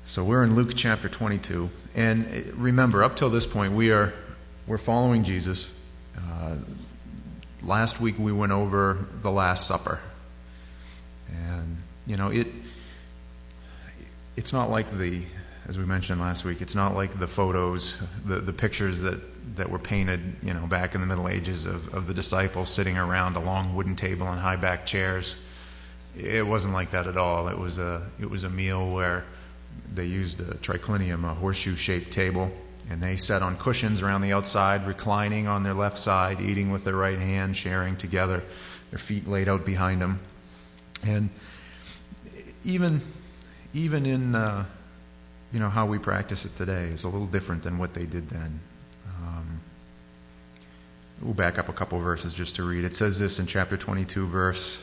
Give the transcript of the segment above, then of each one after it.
So we're in Luke chapter 22, and remember, up till this point, we're following Jesus. Last week we went over the Last Supper, and it's not like as we mentioned last week, it's not like the photos, the pictures that were painted, back in the Middle Ages of the disciples sitting around a long wooden table and high back chairs. It wasn't like that at all. It was a meal where they used a triclinium, a horseshoe-shaped table, and they sat on cushions around the outside, reclining on their left side, eating with their right hand, sharing together, their feet laid out behind them. And even in how we practice it today is a little different than what they did then. We'll back up a couple verses just to read. It says this in chapter 22, verse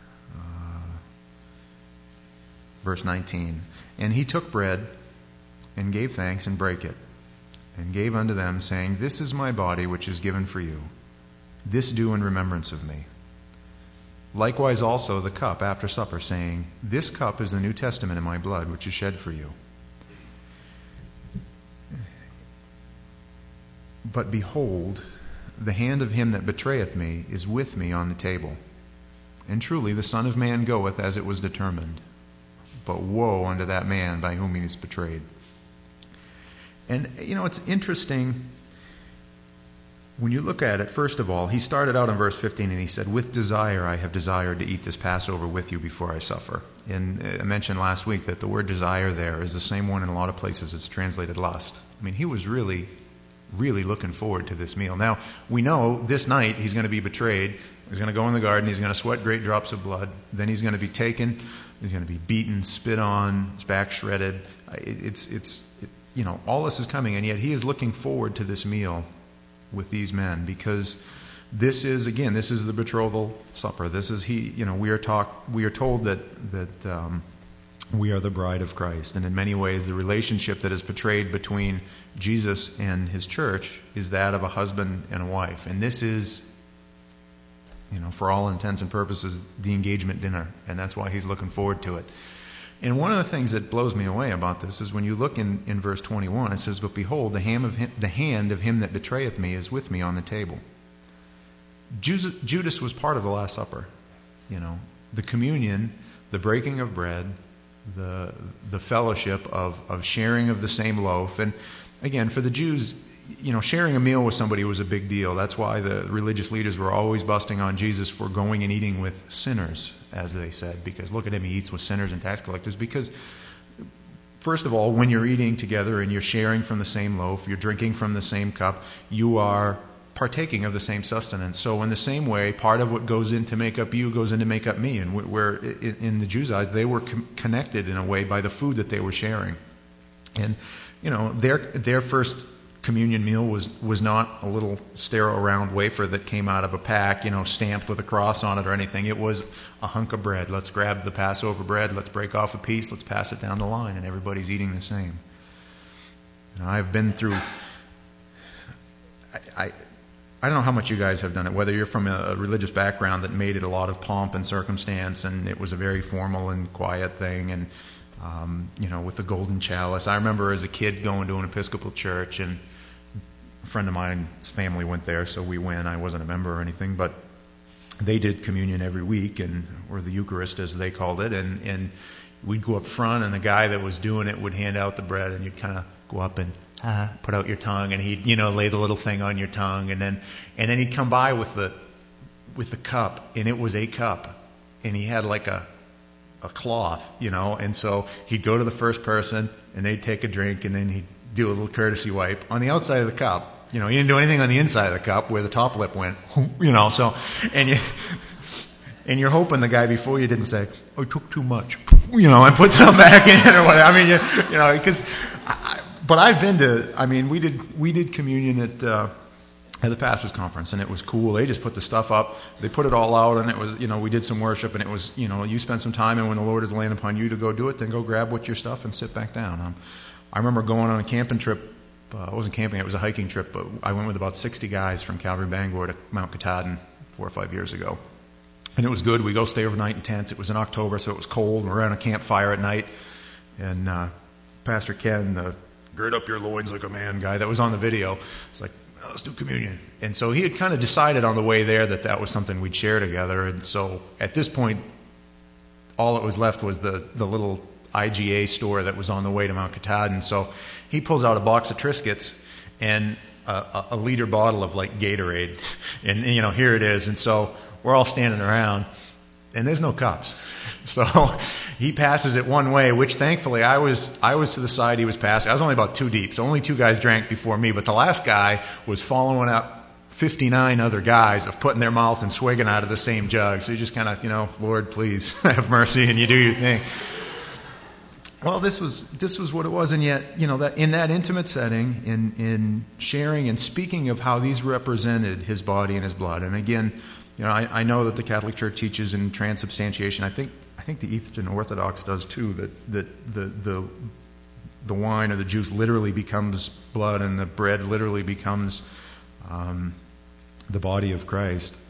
19. And he took bread and gave thanks and brake it and gave unto them, saying, This is my body which is given for you. This do in remembrance of me. Likewise also the cup after supper, saying, This cup is the New Testament in my blood, which is shed for you. But behold, the hand of him that betrayeth me is with me on the table. And truly the Son of Man goeth as it was determined. But woe unto that man by whom he is betrayed. And, it's interesting when you look at it. First of all, he started out in verse 15 and he said, With desire I have desired to eat this Passover with you before I suffer. And I mentioned last week that the word desire there is the same one in a lot of places it's translated lust. I mean, he was really looking forward to this meal. Now, we know this night he's going to be betrayed. He's going to go in the garden. He's going to sweat great drops of blood. Then he's going to be taken. He's going to be beaten, spit on, his back shredded. All this is coming, and yet he is looking forward to this meal with these men, because this is the betrothal supper. This is we are told that we are the bride of Christ, and in many ways the relationship that is portrayed between Jesus and his church is that of a husband and a wife. And this is, for all intents and purposes, the engagement dinner, and that's why he's looking forward to it. And one of the things that blows me away about this is when you look in verse 21, it says, But behold, the hand of him that betrayeth me is with me on the table. Judas was part of the Last Supper. The communion, the breaking of bread, the fellowship of sharing of the same loaf. And again, for the Jews, sharing a meal with somebody was a big deal. That's why the religious leaders were always busting on Jesus for going and eating with sinners, as they said, because look at him, he eats with sinners and tax collectors. Because, first of all, when you're eating together and you're sharing from the same loaf, you're drinking from the same cup, you are partaking of the same sustenance. So in the same way, part of what goes in to make up you goes in to make up me. And where in the Jews' eyes, they were connected in a way by the food that they were sharing. And, their first communion meal was not a little sterile round wafer that came out of a pack, stamped with a cross on it or anything. It was a hunk of bread. Let's grab the Passover bread, let's break off a piece, let's pass it down the line, and everybody's eating the same. I've been through... I don't know how much you guys have done it, whether you're from a religious background that made it a lot of pomp and circumstance, and it was a very formal and quiet thing, and with the golden chalice. I remember as a kid going to an Episcopal church, and a friend of mine's family went there, so we went. I wasn't a member or anything, but they did communion every week, or the Eucharist as they called it, and we'd go up front, and the guy that was doing it would hand out the bread, and you'd kind of go up and put out your tongue, and he'd lay the little thing on your tongue, and then he'd come by with the cup, and it was a cup, and he had like a cloth, and so he'd go to the first person, and they'd take a drink, and then he'd do a little courtesy wipe on the outside of the cup. He didn't do anything on the inside of the cup where the top lip went, so, and you're hoping the guy before you didn't say, "I took too much," and put some back in or whatever. Because, but I've been to, we did communion at the pastors' conference, and it was cool. They just put the stuff up, they put it all out, and it was, we did some worship, and it was, you spend some time, and when the Lord is laying upon you to go do it, then go grab what your stuff and sit back down. I remember going on a camping trip. It wasn't camping, it was a hiking trip, but I went with about 60 guys from Calvary Bangor to Mount Katahdin 4 or 5 years ago. And it was good. We go stay overnight in tents. It was in October, so it was cold. We're around a campfire at night. And Pastor Ken, the gird up your loins like a man guy that was on the video. It's like, oh, let's do communion. And so he had kind of decided on the way there that was something we'd share together. And so at this point, all that was left was the little IGA store that was on the way to Mount Katahdin. So he pulls out a box of Triscuits and a liter bottle of like Gatorade. And here it is. And so we're all standing around and there's no cups. So he passes it one way, which thankfully I was to the side he was passing. I was only about 2 deep, so only 2 guys drank before me. But the last guy was following up 59 other guys of putting their mouth and swigging out of the same jug. So you just kind of, Lord, please have mercy, and you do your thing. Well, this was what it was, and yet, that in that intimate setting, in sharing and speaking of how these represented his body and his blood. And again, I know that the Catholic Church teaches in transubstantiation. I think the Eastern Orthodox does too. That the wine or the juice literally becomes blood, and the bread literally becomes the body of Christ.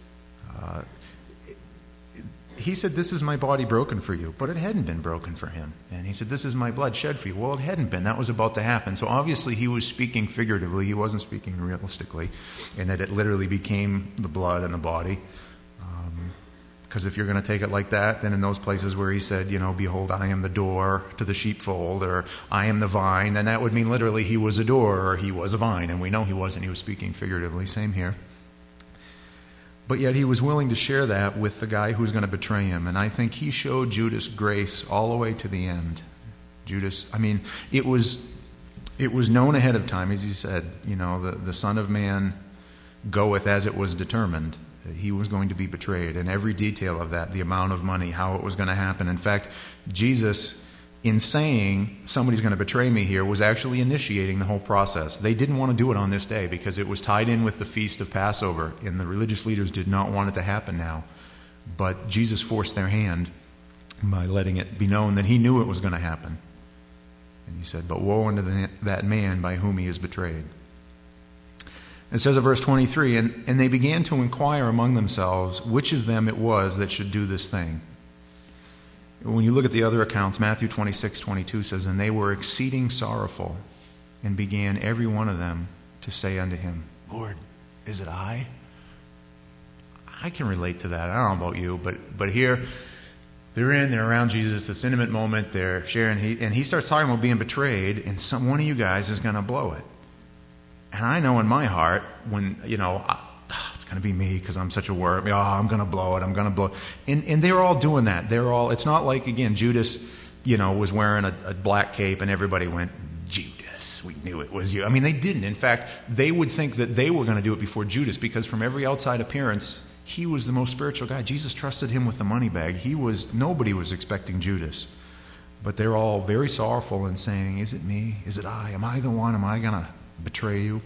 He said, "This is my body broken for you," but it hadn't been broken for him. And he said, "This is my blood shed for you." Well, it hadn't been. That was about to happen. So obviously he was speaking figuratively. He wasn't speaking realistically, and that it literally became the blood and the body. Because if you're going to take it like that, then in those places where he said, "Behold, I am the door to the sheepfold," or "I am the vine," then that would mean literally he was a door or he was a vine. And we know he wasn't. He was speaking figuratively. Same here. But yet he was willing to share that with the guy who's going to betray him. And I think he showed Judas grace all the way to the end. Judas, it was known ahead of time, as he said, the Son of Man goeth as it was determined. He was going to be betrayed. And every detail of that, the amount of money, how it was going to happen. In fact, Jesus, in saying somebody's going to betray me here, was actually initiating the whole process. They didn't want to do it on this day because it was tied in with the feast of Passover, and the religious leaders did not want it to happen now. But Jesus forced their hand by letting it be known that he knew it was going to happen. And he said, "But woe unto that man by whom he is betrayed." It says in verse 23, and they began to inquire among themselves which of them it was that should do this thing. When you look at the other accounts, Matthew 26:22 says, "And they were exceeding sorrowful, and began every one of them to say unto him, Lord, is it I?" I can relate to that. I don't know about you, but here they're around Jesus, this intimate moment, they're sharing, and he starts talking about being betrayed, and one of you guys is going to blow it. And I know in my heart, when, it's going to be me because I'm such a worm. I'm going to blow it. I'm going to blow it. And they're all doing that. It's not like, again, Judas, was wearing a black cape and everybody went, "Judas, we knew it was you." They didn't. In fact, they would think that they were going to do it before Judas, because from every outside appearance, he was the most spiritual guy. Jesus trusted him with the money bag. Nobody was expecting Judas. But they're all very sorrowful and saying, "Is it me? Is it I? Am I the one? Am I going to betray you?"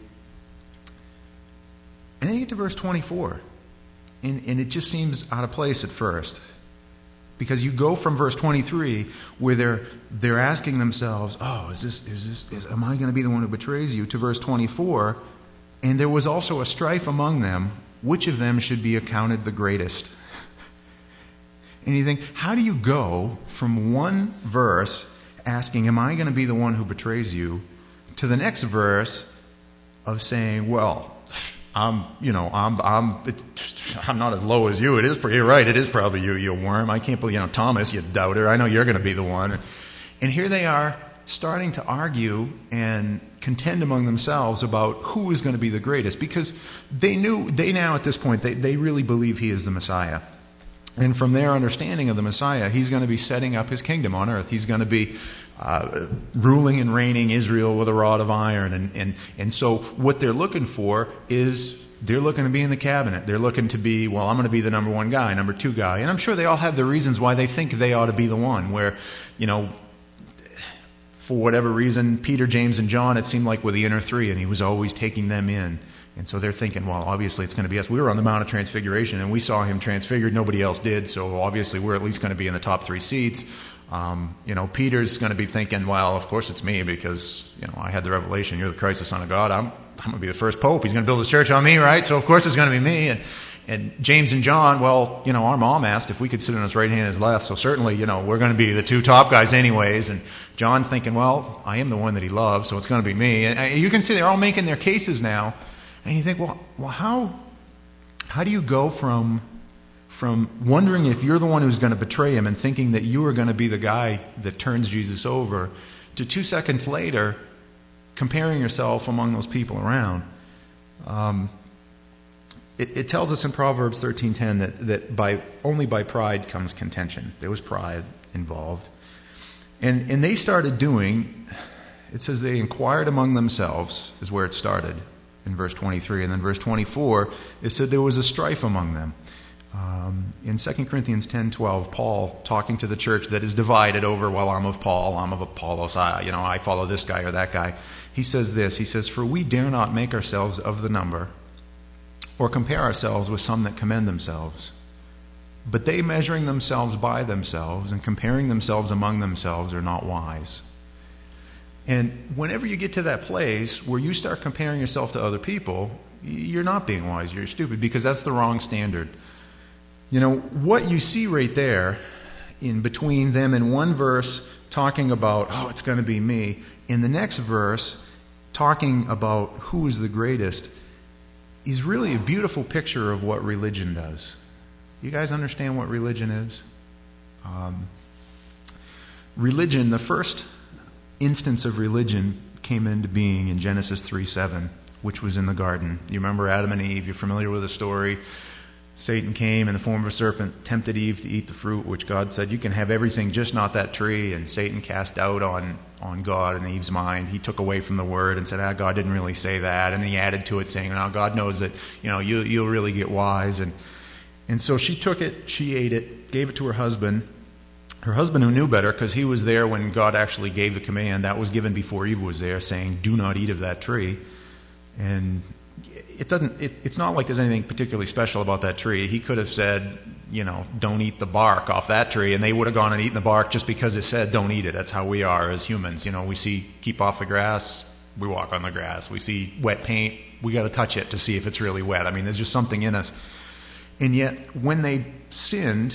And then you get to verse 24, and it just seems out of place at first, because you go from verse 23 where they're asking themselves, "Oh, am I going to be the one who betrays you?" to verse 24, and there was also a strife among them, which of them should be accounted the greatest. And you think, how do you go from one verse asking, "Am I going to be the one who betrays you?" to the next verse of saying, "Well, I'm not as low as you. You're right. It is probably you, you worm. I can't believe, Thomas, you doubter. I know you're going to be the one." And here they are starting to argue and contend among themselves about who is going to be the greatest, because they now at this point, they really believe he is the Messiah. And from their understanding of the Messiah, he's going to be setting up his kingdom on earth. He's going to be ruling and reigning Israel with a rod of iron. And so what they're looking for is, they're looking to be in the cabinet. They're looking to be, well, I'm going to be the number one guy, number two guy. And I'm sure they all have their reasons why they think they ought to be the one, where, for whatever reason, Peter, James, and John, it seemed like were the inner three, and he was always taking them in. And so they're thinking, well, obviously it's going to be us. We were on the Mount of Transfiguration, and we saw him transfigured. Nobody else did, so obviously we're at least going to be in the top 3 seats. Peter's going to be thinking, well, of course it's me, because, I had the revelation. You're the Christ, the Son of God. I'm going to be the first pope. He's going to build his church on me, right? So of course it's going to be me. And James and John, well, our mom asked if we could sit on his right hand and his left, so certainly, we're going to be the two top guys anyways. And John's thinking, well, I am the one that he loves, so it's going to be me. And you can see they're all making their cases now. And you think, well, how do you go from wondering if you're the one who's going to betray him and thinking that you are going to be the guy that turns Jesus over, to 2 seconds later comparing yourself among those people around? It tells us in Proverbs 13:10 that only by pride comes contention. There was pride involved. And they started doing, it says they inquired among themselves, is where it started in verse 23. And then verse 24, it said there was a strife among them. In 2 Corinthians 10:12, Paul, talking to the church that is divided over, well, I'm of Paul, I'm of Apollos, I follow this guy or that guy. He says this, he says, "For we dare not make ourselves of the number, or compare ourselves with some that commend themselves. But they, measuring themselves by themselves and comparing themselves among themselves, are not wise." And whenever you get to that place where you start comparing yourself to other people, you're not being wise, you're stupid, because that's the wrong standard. What you see right there in between them in one verse talking about, it's going to be me, in the next verse talking about who is the greatest, is really a beautiful picture of what religion does. You guys understand what religion is? Religion, the first instance of religion came into being in Genesis 3:7, which was in the garden. You remember Adam and Eve, you're familiar with the story. Satan came in the form of a serpent, tempted Eve to eat the fruit, which God said, you can have everything, just not that tree. And Satan cast doubt on God in Eve's mind. He took away from the word and said, God didn't really say that. And he added to it saying, now God knows that, you'll really get wise. And so she took it, she ate it, gave it to her husband who knew better, because he was there when God actually gave the command. That was given before Eve was there, saying, do not eat of that tree. And it's not like there's anything particularly special about that tree. He could have said, don't eat the bark off that tree, and they would have gone and eaten the bark just because it said don't eat it. That's how we are as humans. We see keep off the grass, we walk on the grass. We see wet paint, we got to touch it to see if it's really wet. There's just something in us. And yet when they sinned,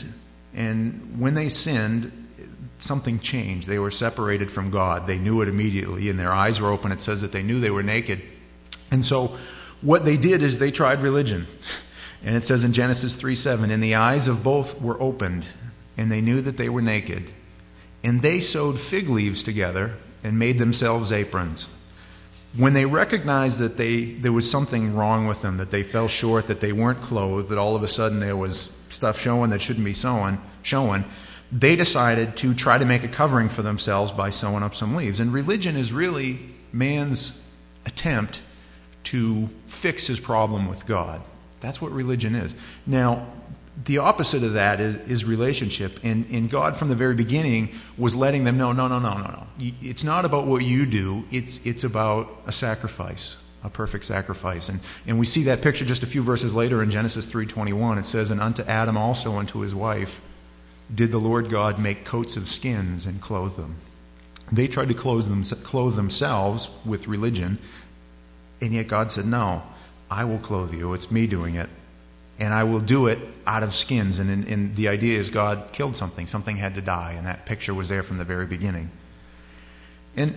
something changed. They were separated from God. They knew it immediately, and their eyes were open. It says that they knew they were naked. And so what they did is they tried religion. And it says in Genesis 3:7, and the eyes of both were opened, and they knew that they were naked. And they sewed fig leaves together and made themselves aprons. When they recognized that there was something wrong with them, that they fell short, that they weren't clothed, that all of a sudden there was stuff showing that shouldn't be showing, they decided to try to make a covering for themselves by sewing up some leaves. And religion is really man's attempt to fix his problem with God. That's what religion is. Now, the opposite of that is relationship. And God from the very beginning was letting them know, no. It's not about what you do. It's about a sacrifice, a perfect sacrifice. And we see that picture just a few verses later in Genesis 3:21. It says, and unto Adam also unto his wife did the Lord God make coats of skins and clothe them. They tried to clothe themselves with religion. And yet God said, no, I will clothe you. It's me doing it. And I will do it out of skins. And the idea is God killed something. Something had to die. And that picture was there from the very beginning. And,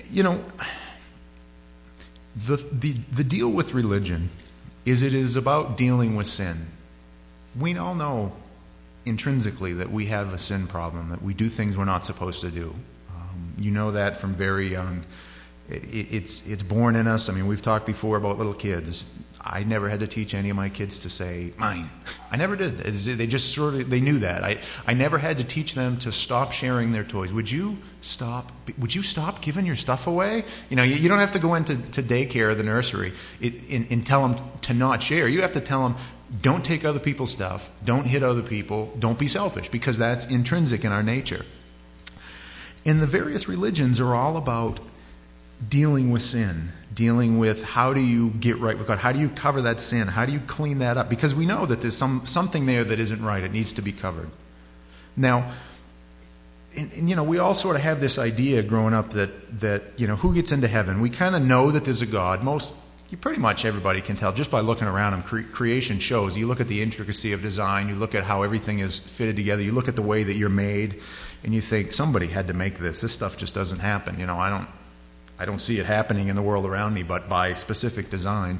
the deal with religion is it is about dealing with sin. We all know intrinsically that we have a sin problem, that we do things we're not supposed to do. You know that from very young. It's born in us. We've talked before about little kids. I never had to teach any of my kids to say mine. I never did. They just they knew that. I never had to teach them to stop sharing their toys. Would you stop giving your stuff away? You don't have to go into daycare or the nursery and tell them to not share. You have to tell them, don't take other people's stuff, don't hit other people, don't be selfish, because that's intrinsic in our nature. And the various religions are all about dealing with sin, dealing with how do you get right with God, how do you cover that sin, how do you clean that up, because we know that there's something there that isn't right, it needs to be covered. Now, we all sort of have this idea growing up that who gets into heaven? We kind of know that there's a God. Most pretty much everybody can tell just by looking around them. Creation shows. You look at the intricacy of design, you look at how everything is fitted together, you look at the way that you're made, and you think, somebody had to make this. This stuff just doesn't happen. I don't see it happening in the world around me, but by specific design.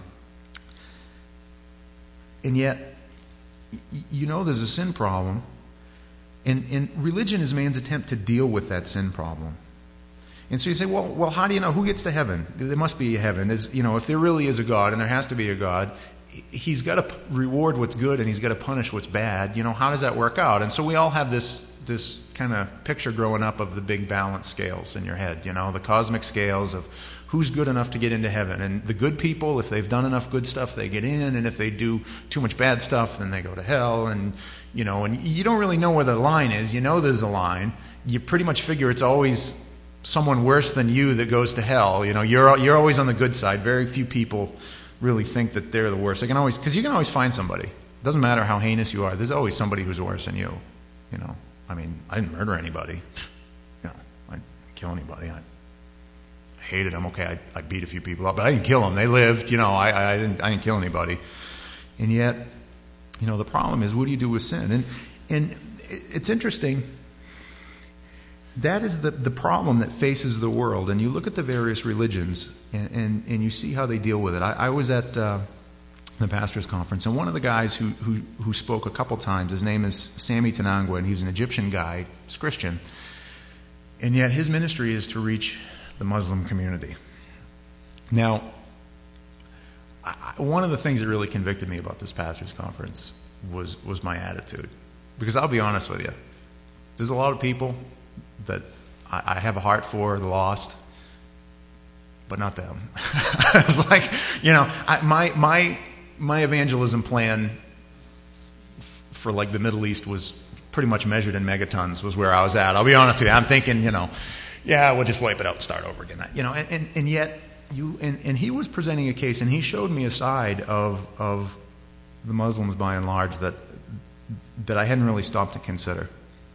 And yet, there's a sin problem, and religion is man's attempt to deal with that sin problem. And so you say, well, how do you know who gets to heaven? There must be a heaven. If there really is a God, and there has to be a God, he's got to reward what's good and he's got to punish what's bad. How does that work out? And so we all have this kind of picture growing up of the big balance scales in your head, the cosmic scales of who's good enough to get into heaven. And the good people, if they've done enough good stuff, they get in, and if they do too much bad stuff, then they go to hell. And you don't really know where the line is. There's a line. You pretty much figure it's always someone worse than you that goes to hell. You're always on the good side. Very few people really think that they're the worst. Because you can always find somebody. It doesn't matter how heinous you are. There's always somebody who's worse than you. I didn't murder anybody. I didn't kill anybody. I hated them. Okay, I beat a few people up, but I didn't kill them. They lived. I didn't kill anybody. And yet, the problem is, what do you do with sin? And it's interesting. That is the problem that faces the world. And you look at the various religions and you see how they deal with it. I was at the pastor's conference, and one of the guys who spoke a couple times, his name is Sami Tanangwa, and he's an Egyptian guy, he's Christian. And yet his ministry is to reach the Muslim community. Now, one of the things that really convicted me about this pastor's conference was my attitude. Because I'll be honest with you, there's a lot of people that I have a heart for, the lost, but not them. It's like, my evangelism plan for like the Middle East was pretty much measured in megatons, was where I was at. I'll be honest with you. I'm thinking, we'll just wipe it out and start over again. And yet and he was presenting a case, and he showed me a side of the Muslims by and large that I hadn't really stopped to consider.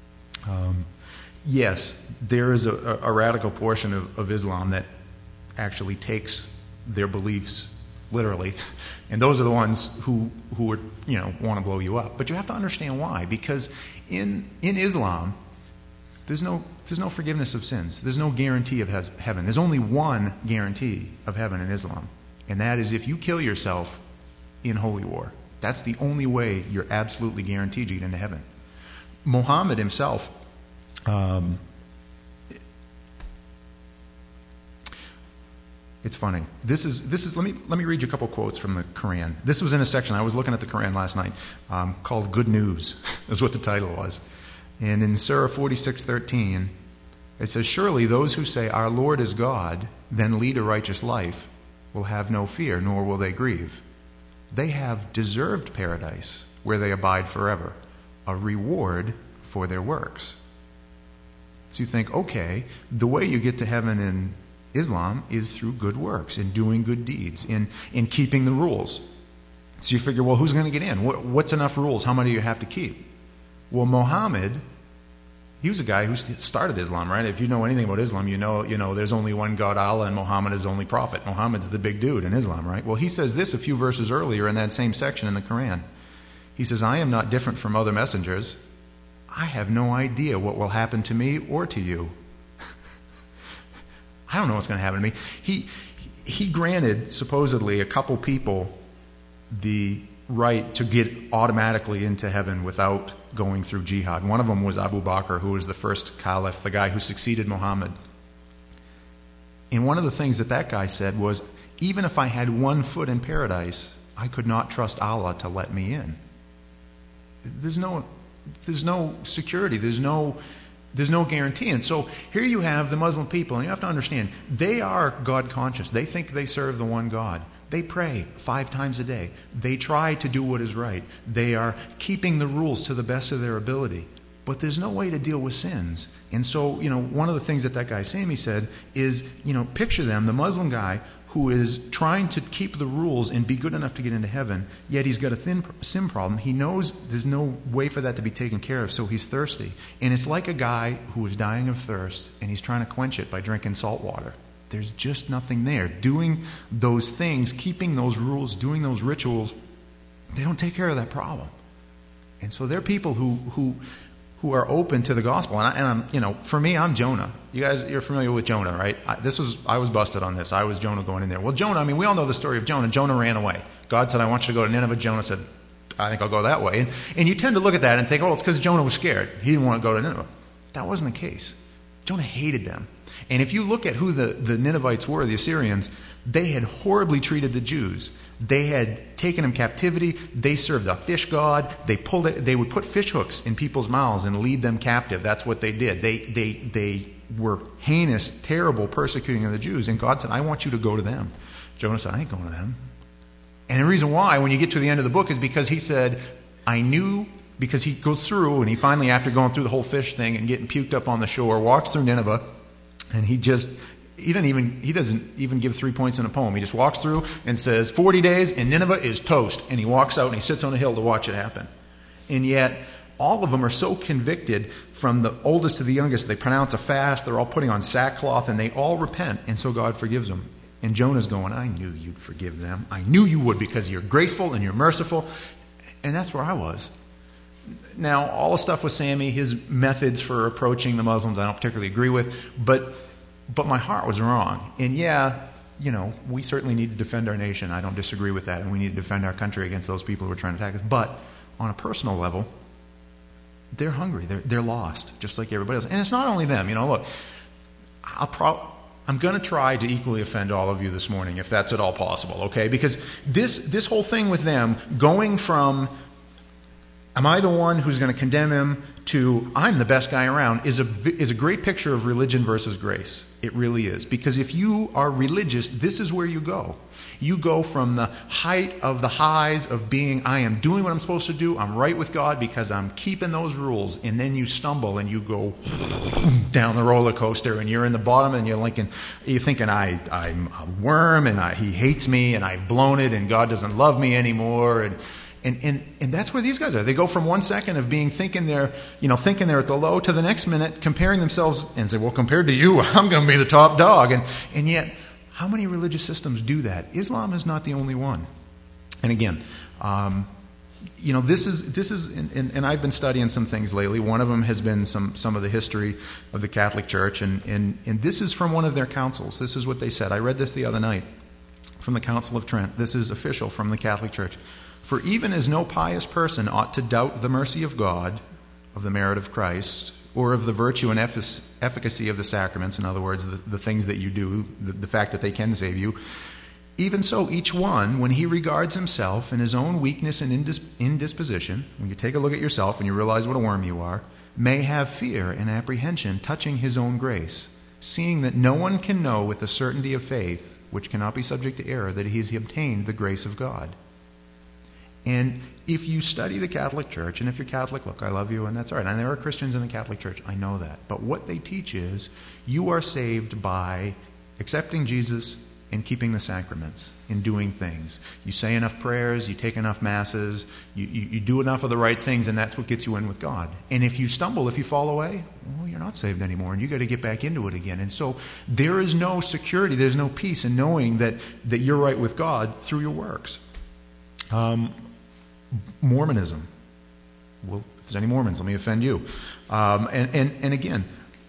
Yes, there is a radical portion of Islam that actually takes their beliefs literally, and those are the ones who want to blow you up. But you have to understand why, because in Islam, there's no forgiveness of sins. There's no guarantee of heaven. There's only one guarantee of heaven in Islam, and that is if you kill yourself in holy war. That's the only way you're absolutely guaranteed to get into heaven. Muhammad himself. It's funny. This is. Let me read you a couple quotes from the Quran. This was in a section. I was looking at the Quran last night, called "Good News," is what the title was. And in Surah 46:13, it says, "Surely those who say our Lord is God, then lead a righteous life, will have no fear, nor will they grieve. They have deserved paradise, where they abide forever, a reward for their works." So you think, okay, the way you get to heaven in Islam is through good works, in doing good deeds, in keeping the rules. So you figure, well, who's going to get in? What's enough rules? How many do you have to keep? Well, Muhammad, he was a guy who started Islam, right? If you know anything about Islam, you know there's only one God, Allah, and Muhammad is the only prophet. Muhammad's the big dude in Islam, right? Well, he says this a few verses earlier in that same section in the Quran. He says, "I am not different from other messengers. I have no idea what will happen to me or to you." I don't know what's going to happen to me. He granted, supposedly, a couple people the right to get automatically into heaven without going through jihad. One of them was Abu Bakr, who was the first caliph, the guy who succeeded Muhammad. And one of the things that guy said was, even if I had 1 foot in paradise, I could not trust Allah to let me in. There's no security. There's no guarantee. And so here you have the Muslim people, and you have to understand, they are God conscious. They think they serve the one God. They pray 5 times a day. They try to do what is right. They are keeping the rules to the best of their ability. But there's no way to deal with sins. And so, one of the things that guy Sami said is, picture them, the Muslim guy who is trying to keep the rules and be good enough to get into heaven, yet he's got a sin problem. He knows there's no way for that to be taken care of, so he's thirsty. And it's like a guy who is dying of thirst, and he's trying to quench it by drinking salt water. There's just nothing there. Doing those things, keeping those rules, doing those rituals, they don't take care of that problem. And so they're people who are open to the gospel. And I'm, for me, I'm Jonah. You guys, you're familiar with Jonah, right? I was busted on this. I was Jonah going in there. Well, Jonah, we all know the story of Jonah. Jonah ran away. God said, I want you to go to Nineveh. Jonah said, I think I'll go that way. And you tend to look at that and think, oh, it's because Jonah was scared. He didn't want to go to Nineveh. That wasn't the case. Jonah hated them. And if you look at who the Ninevites were, the Assyrians, they had horribly treated the Jews. They had taken them captivity. They served a fish god. They would put fish hooks in people's mouths and lead them captive. That's what they did. They were heinous, terrible persecuting of the Jews. And God said, I want you to go to them. Jonah said, I ain't going to them. And the reason why, when you get to the end of the book, is because he said, I knew, because he goes through, and he finally, after going through the whole fish thing and getting puked up on the shore, walks through Nineveh, and he doesn't even give 3 points in a poem. He just walks through and says, 40 days and Nineveh is toast. And he walks out and he sits on a hill to watch it happen. And yet, all of them are so convicted, from the oldest to the youngest. They pronounce a fast. They're all putting on sackcloth, and they all repent. And so God forgives them. And Jonah's going, I knew you'd forgive them. I knew you would, because you're graceful and you're merciful. And that's where I was. Now, all the stuff with Sammy, his methods for approaching the Muslims, I don't particularly agree with. But my heart was wrong. And yeah, we certainly need to defend our nation. I don't disagree with that. And we need to defend our country against those people who are trying to attack us. But on a personal level, they're hungry. They're lost, just like everybody else. And it's not only them. Look, I'm going to try to equally offend all of you this morning, if that's at all possible, okay? Because this whole thing with them, going from, am I the one who's going to condemn him, to I'm the best guy around, is a great picture of religion versus grace. It really is. Because if you are religious, this is where you go. You go from the height of the highs of being, I am doing what I'm supposed to do, I'm right with God because I'm keeping those rules, and then you stumble and you go down the roller coaster, and you're in the bottom, and you're thinking I'm a worm, and he hates me, and I've blown it, and God doesn't love me anymore, and that's where these guys are. They go from 1 second of thinking they're at the low, to the next minute comparing themselves and say, well, compared to you, I'm going to be the top dog. And yet, how many religious systems do that? Islam is not the only one. And again, this is, and I've been studying some things lately. One of them has been some of the history of the Catholic Church, and this is from one of their councils. This is what they said. I read this the other night from the Council of Trent. This is official from the Catholic Church. For even as no pious person ought to doubt the mercy of God, of the merit of Christ, or of the virtue and efficacy of the sacraments, in other words, the things that you do, the fact that they can save you, even so each one, when he regards himself and his own weakness and indisposition, when you take a look at yourself and you realize what a worm you are, may have fear and apprehension touching his own grace, seeing that no one can know with the certainty of faith, which cannot be subject to error, that he has obtained the grace of God. And if you study the Catholic Church, and if you're Catholic, look, I love you, and that's all right. And there are Christians in the Catholic Church, I know that. But what they teach is you are saved by accepting Jesus and keeping the sacraments and doing things. You say enough prayers, you take enough masses, you do enough of the right things, and that's what gets you in with God. And if you stumble, if you fall away, well, you're not saved anymore, and you got to get back into it again. And so there is no security, there's no peace in knowing that you're right with God through your works. Mormonism. Well, if there's any Mormons, let me offend you. And again,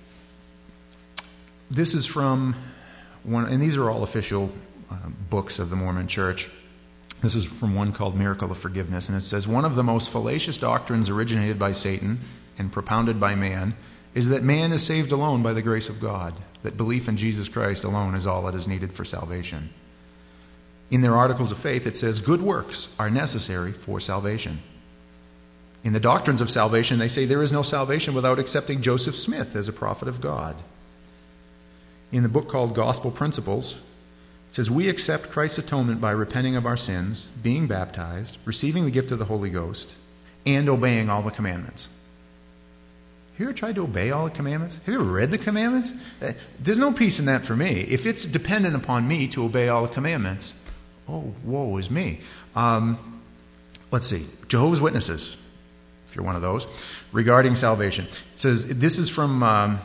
this is from one, and these are all official books of the Mormon Church. This is from one called Miracle of Forgiveness, and it says, one of the most fallacious doctrines originated by Satan and propounded by man is that man is saved alone by the grace of God, that belief in Jesus Christ alone is all that is needed for salvation. In their articles of faith, it says, good works are necessary for salvation. In the doctrines of salvation, they say there is no salvation without accepting Joseph Smith as a prophet of God. In the book called Gospel Principles, it says, we accept Christ's atonement by repenting of our sins, being baptized, receiving the gift of the Holy Ghost, and obeying all the commandments. Have you ever tried to obey all the commandments? Have you ever read the commandments? There's no peace in that for me. If it's dependent upon me to obey all the commandments, oh, woe is me. Let's see. Jehovah's Witnesses, if you're one of those, regarding salvation. It says, this is from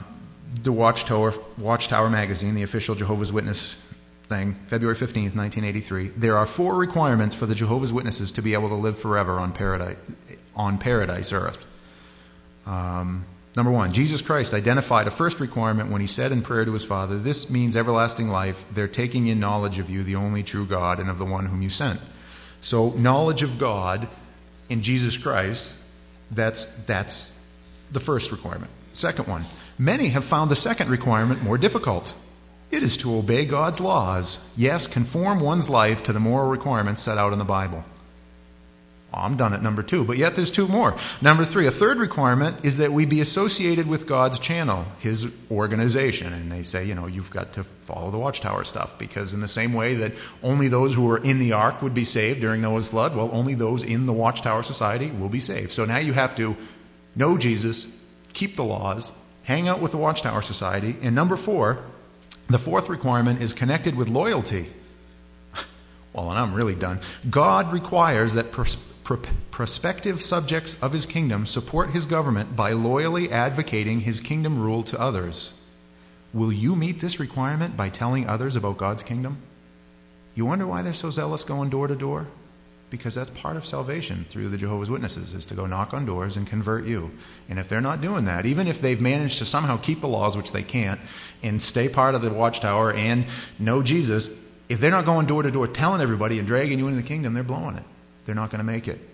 The Watchtower magazine, the official Jehovah's Witness thing, February 15th, 1983. There are 4 requirements for the Jehovah's Witnesses to be able to live forever on paradise earth. Number 1, Jesus Christ identified a first requirement when he said in prayer to his Father, "This means everlasting life. They're taking in knowledge of you, the only true God, and of the one whom you sent." So knowledge of God in Jesus Christ, that's the first requirement. Second one, many have found the second requirement more difficult. It is to obey God's laws. Yes, conform one's life to the moral requirements set out in the Bible. I'm done at number 2, but yet there's 2 more. Number 3, a third requirement is that we be associated with God's channel, his organization. And they say, you've got to follow the Watchtower stuff, because in the same way that only those who were in the ark would be saved during Noah's flood, well, only those in the Watchtower Society will be saved. So now you have to know Jesus, keep the laws, hang out with the Watchtower Society. And number 4, the fourth requirement is connected with loyalty. Well, and I'm really done. God requires that prospective subjects of his kingdom support his government by loyally advocating his kingdom rule to others. Will you meet this requirement by telling others about God's kingdom? You wonder why they're so zealous going door to door? Because that's part of salvation through the Jehovah's Witnesses, is to go knock on doors and convert you. And if they're not doing that, even if they've managed to somehow keep the laws, which they can't, and stay part of the Watchtower and know Jesus, if they're not going door to door telling everybody and dragging you into the kingdom, they're blowing it. They're not going to make it.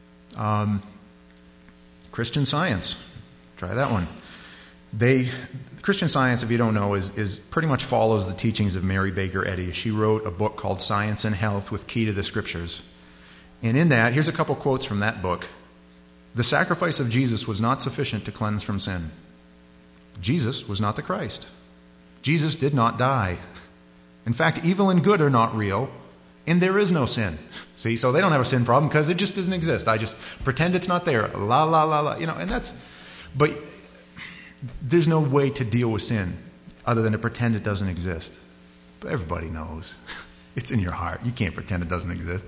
Christian Science. Try that one. Christian Science, if you don't know, is pretty much follows the teachings of Mary Baker Eddy. She wrote a book called Science and Health with Key to the Scriptures. And in that, here's a couple quotes from that book. The sacrifice of Jesus was not sufficient to cleanse from sin. Jesus was not the Christ. Jesus did not die. In fact, evil and good are not real, and there is no sin. See, so they don't have a sin problem because it just doesn't exist. I just pretend it's not there. La, la, la, la. But there's no way to deal with sin other than to pretend it doesn't exist. But everybody knows. It's in your heart. You can't pretend it doesn't exist.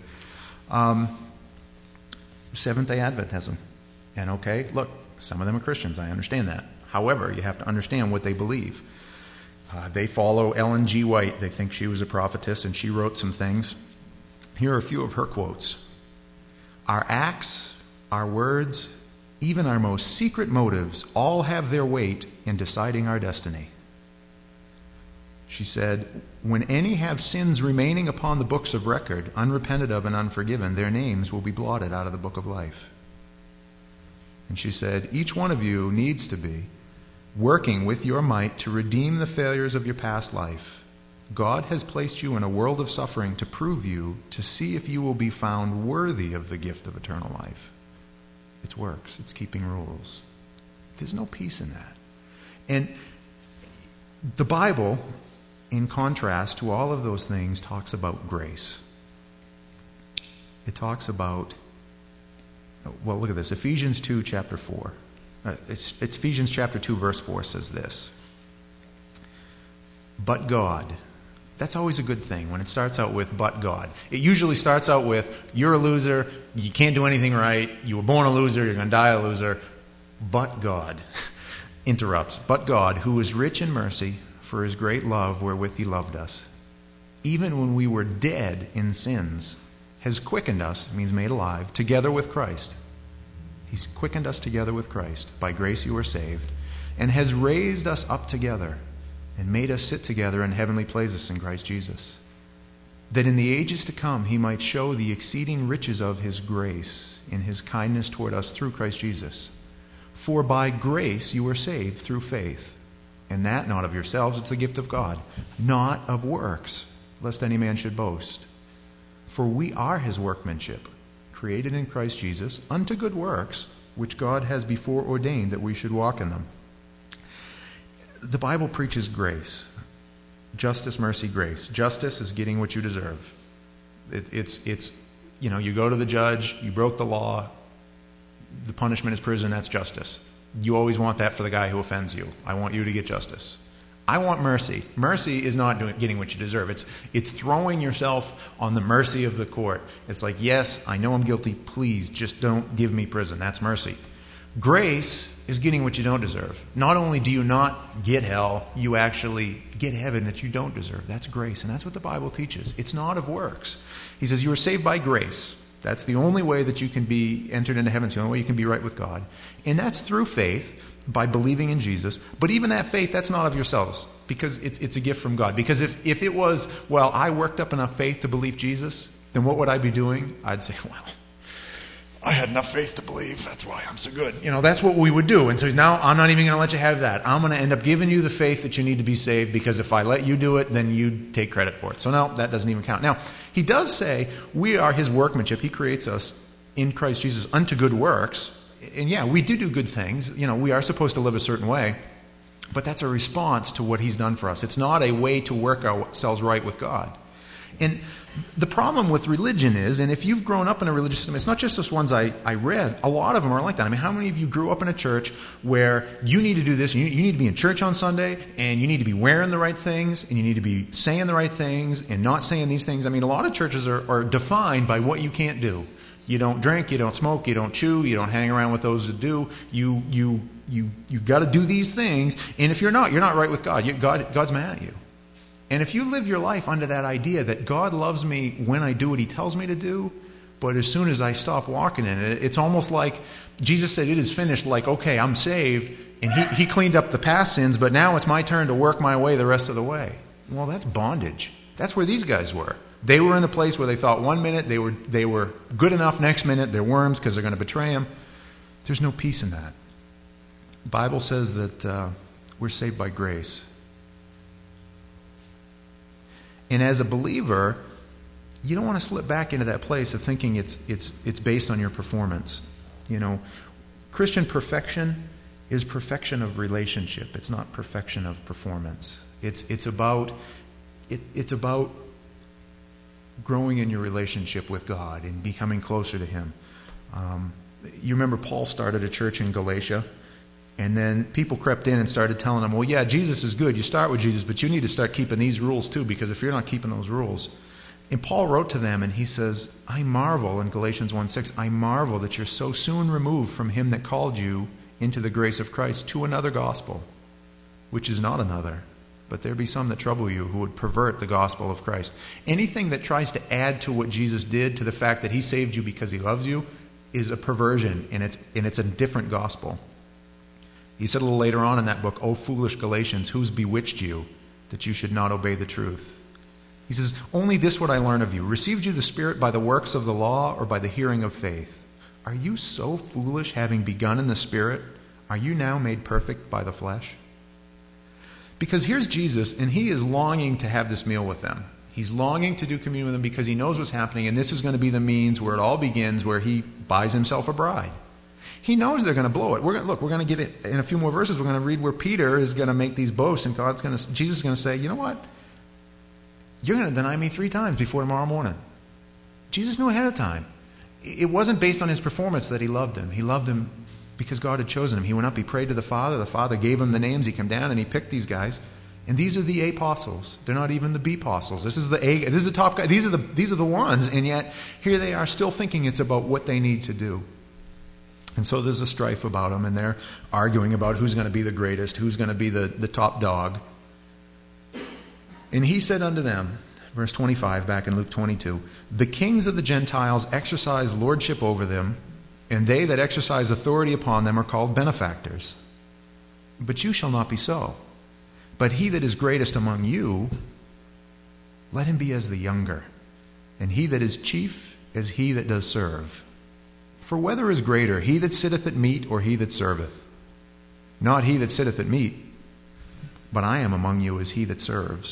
Seventh-day Adventism. And okay, look, some of them are Christians. I understand that. However, you have to understand what they believe. They follow Ellen G. White. They think she was a prophetess, and she wrote some things. Here are a few of her quotes. Our acts, our words, even our most secret motives all have their weight in deciding our destiny. She said, when any have sins remaining upon the books of record, unrepented of and unforgiven, their names will be blotted out of the book of life. And she said, each one of you needs to be working with your might to redeem the failures of your past life. God has placed you in a world of suffering to prove you, to see if you will be found worthy of the gift of eternal life. It's works. It's keeping rules. There's no peace in that. And the Bible, in contrast to all of those things, talks about grace. It talks about, well, look at this. Ephesians 2, chapter 4. It's Ephesians chapter 2, verse 4 says this. But God. That's always a good thing when it starts out with but God. It usually starts out with you're a loser, you can't do anything right, you were born a loser, you're going to die a loser. But God interrupts. But God, who is rich in mercy, for his great love wherewith he loved us, even when we were dead in sins, has quickened us, means made alive, together with Christ. He's quickened us together with Christ. By grace you are saved. And has raised us up together and made us sit together in heavenly places in Christ Jesus, that in the ages to come he might show the exceeding riches of his grace in his kindness toward us through Christ Jesus. For by grace you are saved through faith, and that not of yourselves, it's the gift of God, not of works, lest any man should boast. For we are his workmanship, created in Christ Jesus, unto good works, which God has before ordained that we should walk in them. The Bible preaches grace. Justice, mercy, grace. Justice is getting what you deserve. It's you go to the judge, you broke the law, the punishment is prison, that's justice. You always want that for the guy who offends you. I want you to get justice. I want mercy. Mercy is not getting what you deserve. It's throwing yourself on the mercy of the court. It's like, yes, I know I'm guilty. Please, just don't give me prison. That's mercy. Grace is getting what you don't deserve. Not only do you not get hell, you actually get heaven that you don't deserve. That's grace, and that's what the Bible teaches. It's not of works. He says you are saved by grace. That's the only way that you can be entered into heaven. It's the only way you can be right with God. And that's through faith, by believing in Jesus. But even that faith, that's not of yourselves, because it's a gift from God. Because if it was, well, I worked up enough faith to believe Jesus, then what would I be doing? I'd say, well, I had enough faith to believe. That's why I'm so good. That's what we would do. And so he's now, I'm not even going to let you have that. I'm going to end up giving you the faith that you need to be saved, because if I let you do it, then you take credit for it. So no, that doesn't even count. Now, he does say we are his workmanship. He creates us in Christ Jesus unto good works. And yeah, we do good things. We are supposed to live a certain way. But that's a response to what he's done for us. It's not a way to work ourselves right with God. And the problem with religion is, and if you've grown up in a religious system, it's not just those ones I read. A lot of them are like that. I mean, how many of you grew up in a church where you need to do this, you need to be in church on Sunday, and you need to be wearing the right things, and you need to be saying the right things, and not saying these things? I mean, a lot of churches are defined by what you can't do. You don't drink, you don't smoke, you don't chew, you don't hang around with those that do. You got to do these things, and if you're not right with God. God's mad at you. And if you live your life under that idea that God loves me when I do what he tells me to do, but as soon as I stop walking in it, it's almost like Jesus said, it is finished, like, okay, I'm saved, and he cleaned up the past sins, but now it's my turn to work my way the rest of the way. Well, that's bondage. That's where these guys were. They were in the place where they thought one minute they were good enough, next minute they're worms because they're going to betray him. There's no peace in that. The Bible says that we're saved by grace. And as a believer, you don't want to slip back into that place of thinking it's based on your performance. Christian perfection is perfection of relationship. It's not perfection of performance. It's about growing in your relationship with God and becoming closer to him. You remember Paul started a church in Galatia, and then people crept in and started telling him, well, yeah, Jesus is good. You start with Jesus, but you need to start keeping these rules too, because if you're not keeping those rules. And Paul wrote to them, and he says, I marvel, in Galatians 1:6, I marvel that you're so soon removed from him that called you into the grace of Christ to another gospel, which is not another. But there be some that trouble you who would pervert the gospel of Christ. Anything that tries to add to what Jesus did, to the fact that he saved you because he loves you, is a perversion, and it's a different gospel. He said a little later on in that book, O foolish Galatians, who's bewitched you that you should not obey the truth? He says, only this would I learn of you. Received you the Spirit by the works of the law or by the hearing of faith? Are you so foolish, having begun in the Spirit? Are you now made perfect by the flesh? Because here's Jesus, and he is longing to have this meal with them. He's longing to do communion with them because he knows what's happening, and this is going to be the means where it all begins, where he buys himself a bride. He knows they're going to blow it. We're going to get it in a few more verses. We're going to read where Peter is going to make these boasts, and Jesus is going to say, you know what? You're going to deny me 3 times before tomorrow morning. Jesus knew ahead of time. It wasn't based on his performance that he loved him. He loved him because God had chosen him. He went up, he prayed to the Father. The Father gave him the names. He came down and he picked these guys. And these are the apostles. They're not even the B-apostles. This is the top guy. These are the ones, and yet here they are still thinking it's about what they need to do. And so there's a strife about them, and they're arguing about who's going to be the greatest, who's going to be the top dog. And he said unto them, verse 25, back in Luke 22, the kings of the Gentiles exercise lordship over them, and they that exercise authority upon them are called benefactors. But you shall not be so. But he that is greatest among you, let him be as the younger, and he that is chief as he that does serve. For whether is greater, he that sitteth at meat or he that serveth? Not he that sitteth at meat, but I am among you as he that serves.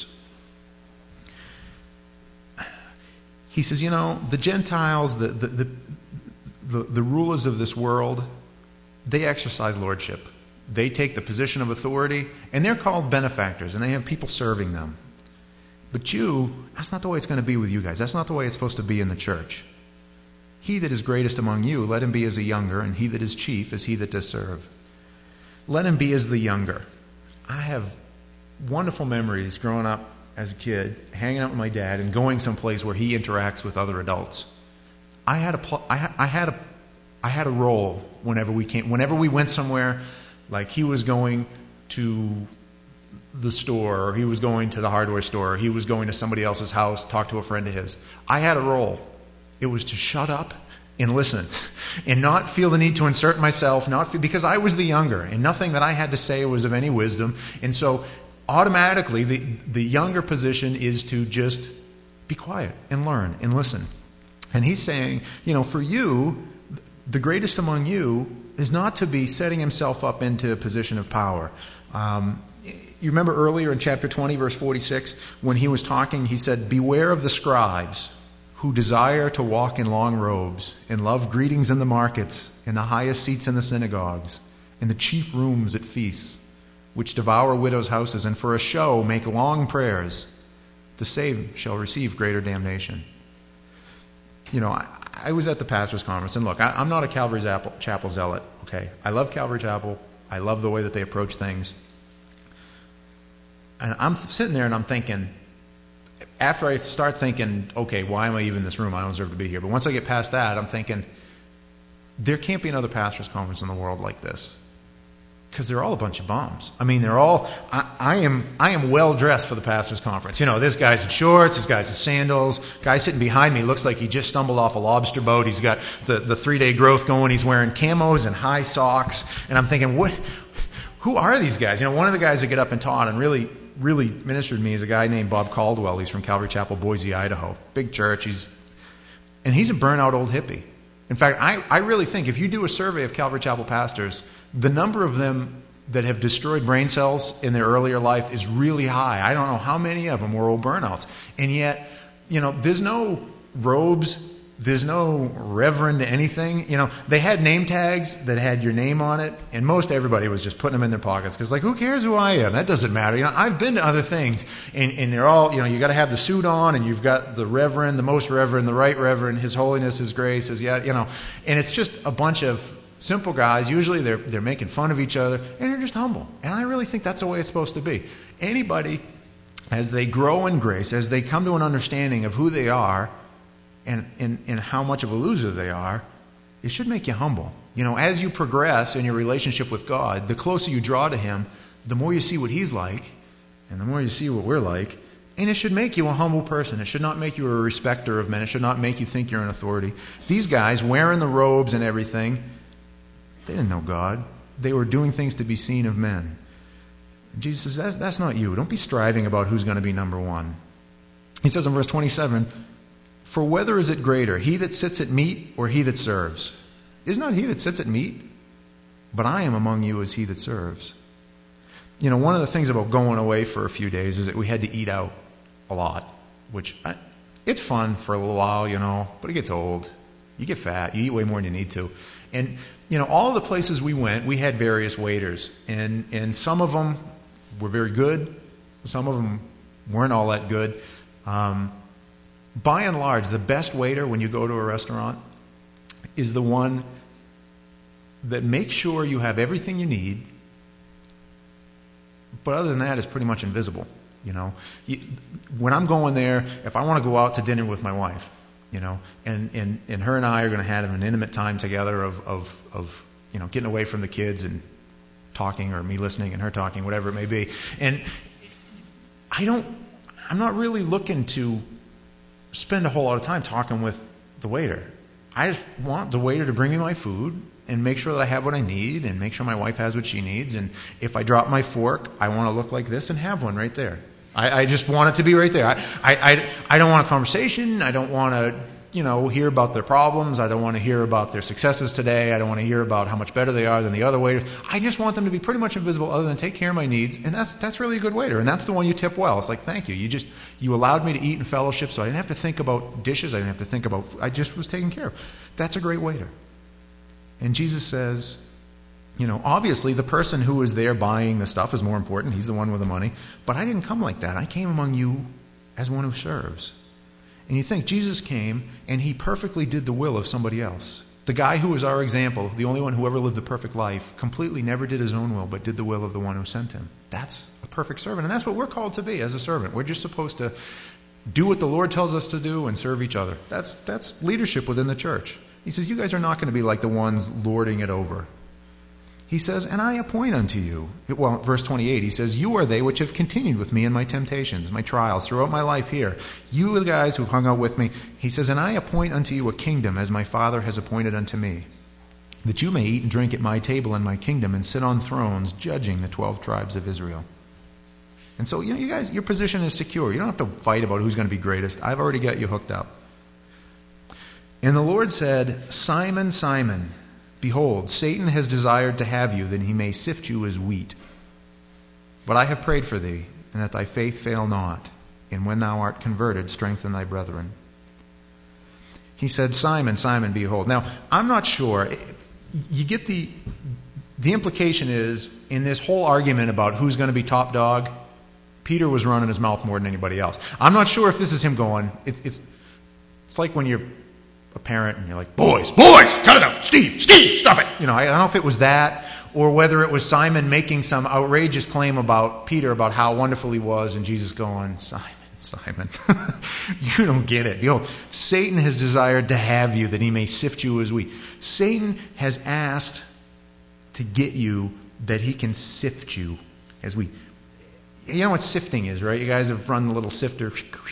He says, the Gentiles, the rulers of this world, they exercise lordship. They take the position of authority, and they're called benefactors, and they have people serving them. But that's not the way it's going to be with you guys. That's not the way it's supposed to be in the church. He that is greatest among you, let him be as a younger, and he that is chief as he that does serve. Let him be as the younger. I have wonderful memories growing up as a kid, hanging out with my dad and going someplace where he interacts with other adults. I I had a role whenever we went somewhere, like he was going to the store, or he was going to the hardware store, or he was going to somebody else's house, talk to a friend of his. I had a role. It was to shut up and listen and not feel the need to insert myself, because I was the younger and nothing that I had to say was of any wisdom. And so automatically the younger position is to just be quiet and learn and listen. And he's saying, for you, the greatest among you is not to be setting himself up into a position of power. You remember earlier in chapter 20, verse 46, when he was talking, he said, "Beware of the scribes who desire to walk in long robes and love greetings in the markets, in the highest seats in the synagogues, in the chief rooms at feasts, which devour widows' houses, and for a show make long prayers. The saved shall receive greater damnation." I was at the pastor's conference, and look, I'm not a Calvary Chapel zealot, okay? I love Calvary Chapel. I love the way that they approach things. And I'm sitting there and I'm thinking, after I start thinking, okay, why am I even in this room? I don't deserve to be here. But once I get past that, I'm thinking, there can't be another pastor's conference in the world like this. Because they're all a bunch of bums. I mean, they're all, I am well dressed for the pastor's conference. This guy's in shorts, this guy's in sandals. Guy sitting behind me looks like he just stumbled off a lobster boat. He's got the 3-day growth going. He's wearing camos and high socks. And I'm thinking, who are these guys? One of the guys that get up and taught and really ministered to me is a guy named Bob Caldwell. He's from Calvary Chapel, Boise, Idaho. Big church. He's a burnout old hippie. In fact, I really think if you do a survey of Calvary Chapel pastors, the number of them that have destroyed brain cells in their earlier life is really high. I don't know how many of them were old burnouts. And yet, there's no robes, there's no reverend anything. They had name tags that had your name on it, and most everybody was just putting them in their pockets because, who cares who I am? That doesn't matter. I've been to other things, and they're all, you got to have the suit on, and you've got the reverend, the most reverend, the right reverend, His Holiness, His Grace, and it's just a bunch of simple guys. Usually they're making fun of each other, and they're just humble. And I really think that's the way it's supposed to be. Anybody, as they grow in grace, as they come to an understanding of who they are, and how much of a loser they are, it should make you humble. As you progress in your relationship with God, the closer you draw to Him, the more you see what He's like, and the more you see what we're like, and it should make you a humble person. It should not make you a respecter of men. It should not make you think you're an authority. These guys, wearing the robes and everything, they didn't know God. They were doing things to be seen of men. And Jesus says, that's not you. Don't be striving about who's going to be number one. He says in verse 27, "For whether is it greater, he that sits at meat or he that serves? Is not he that sits at meat? But I am among you as he that serves." One of the things about going away for a few days is that we had to eat out a lot, which it's fun for a little while, but it gets old. You get fat. You eat way more than you need to. And, all the places we went, we had various waiters. And some of them were very good. Some of them weren't all that good. By and large, the best waiter when you go to a restaurant is the one that makes sure you have everything you need, but other than that, it's pretty much invisible. When I'm going there, if I want to go out to dinner with my wife, and her and I are going to have an intimate time together of getting away from the kids and talking, or me listening and her talking, whatever it may be. And I'm not really looking to spend a whole lot of time talking with the waiter. I just want the waiter to bring me my food and make sure that I have what I need and make sure my wife has what she needs. And if I drop my fork, I want to look like this and have one right there. I just want it to be right there. I don't want a conversation. I don't want to, hear about their problems. I don't want to hear about their successes today. I don't want to hear about how much better they are than the other waiters. I just want them to be pretty much invisible other than take care of my needs. And that's really a good waiter. And that's the one you tip well. It's like, thank you. You allowed me to eat in fellowship, so I didn't have to think about dishes. I didn't have to think about, I just was taken care of. That's a great waiter. And Jesus says, obviously the person who is there buying the stuff is more important. He's the one with the money. But I didn't come like that. I came among you as one who serves. And you think Jesus came and he perfectly did the will of somebody else. The guy who was our example, the only one who ever lived a perfect life, completely never did his own will, but did the will of the one who sent him. That's a perfect servant. And that's what we're called to be as a servant. We're just supposed to do what the Lord tells us to do and serve each other. That's leadership within the church. He says, you guys are not going to be like the ones lording it over. He says, and I appoint unto you. Well, verse 28, he says, you are they which have continued with me in my temptations, my trials, throughout my life here. You are the guys who hung out with me. He says, and I appoint unto you a kingdom as my Father has appointed unto me, that you may eat and drink at my table in my kingdom and sit on thrones judging the 12 tribes of Israel. And so, you guys, your position is secure. You don't have to fight about who's going to be greatest. I've already got you hooked up. And the Lord said, Simon, Simon, behold, Satan has desired to have you, that he may sift you as wheat. But I have prayed for thee, and that thy faith fail not. And when thou art converted, strengthen thy brethren. He said, Simon, Simon, behold. Now, I'm not sure. You get the implication is, in this whole argument about who's going to be top dog, Peter was running his mouth more than anybody else. I'm not sure if this is him going, it's like when you're a parent and you're like, boys, cut it out, Steve, stop it. I don't know if it was that, or whether it was Simon making some outrageous claim about Peter, about how wonderful he was, and Jesus going, Simon, you don't get it. Behold, Satan has desired to have you, that he may sift you as wheat. Satan has asked to get you, that he can sift you as wheat. You know what sifting is, right? You guys have run the little sifter.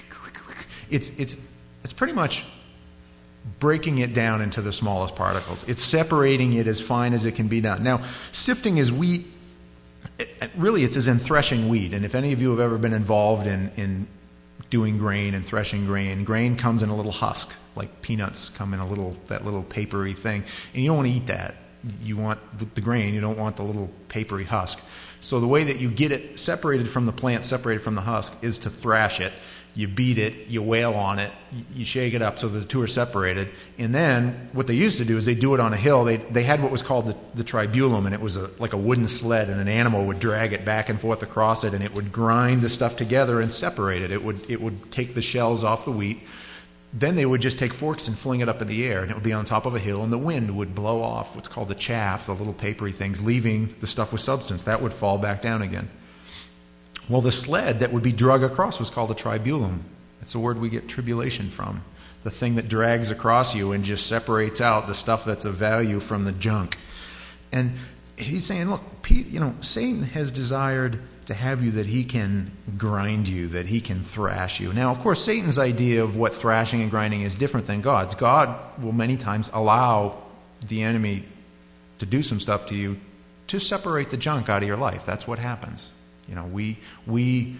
It's pretty much breaking it down into the smallest particles. It's separating it as fine as it can be done. Now, sifting is wheat. Really, it's as in threshing wheat. And if any of you have ever been involved in doing grain and threshing grain comes in a little husk, like peanuts come in that little papery thing. And you don't want to eat that. You want the grain. You don't want the little papery husk. So the way that you get it separated from the plant, separated from the husk, is to thrash it. You beat it, you wail on it, you shake it up so the two are separated. And then what they used to do is they do it on a hill. They had what was called the tribulum, and it was like a wooden sled, and an animal would drag it back and forth across it, and it would grind the stuff together and separate it. It would take the shells off the wheat. Then they would just take forks and fling it up in the air, and it would be on top of a hill, and the wind would blow off what's called the chaff, the little papery things, leaving the stuff with substance. That would fall back down again. Well, the sled that would be drug across was called a tribulum. That's the word we get tribulation from. The thing that drags across you and just separates out the stuff that's of value from the junk. And he's saying, look, Satan has desired to have you, that he can grind you, that he can thrash you. Now, of course, Satan's idea of what thrashing and grinding is different than God's. God will many times allow the enemy to do some stuff to you to separate the junk out of your life. That's what happens. We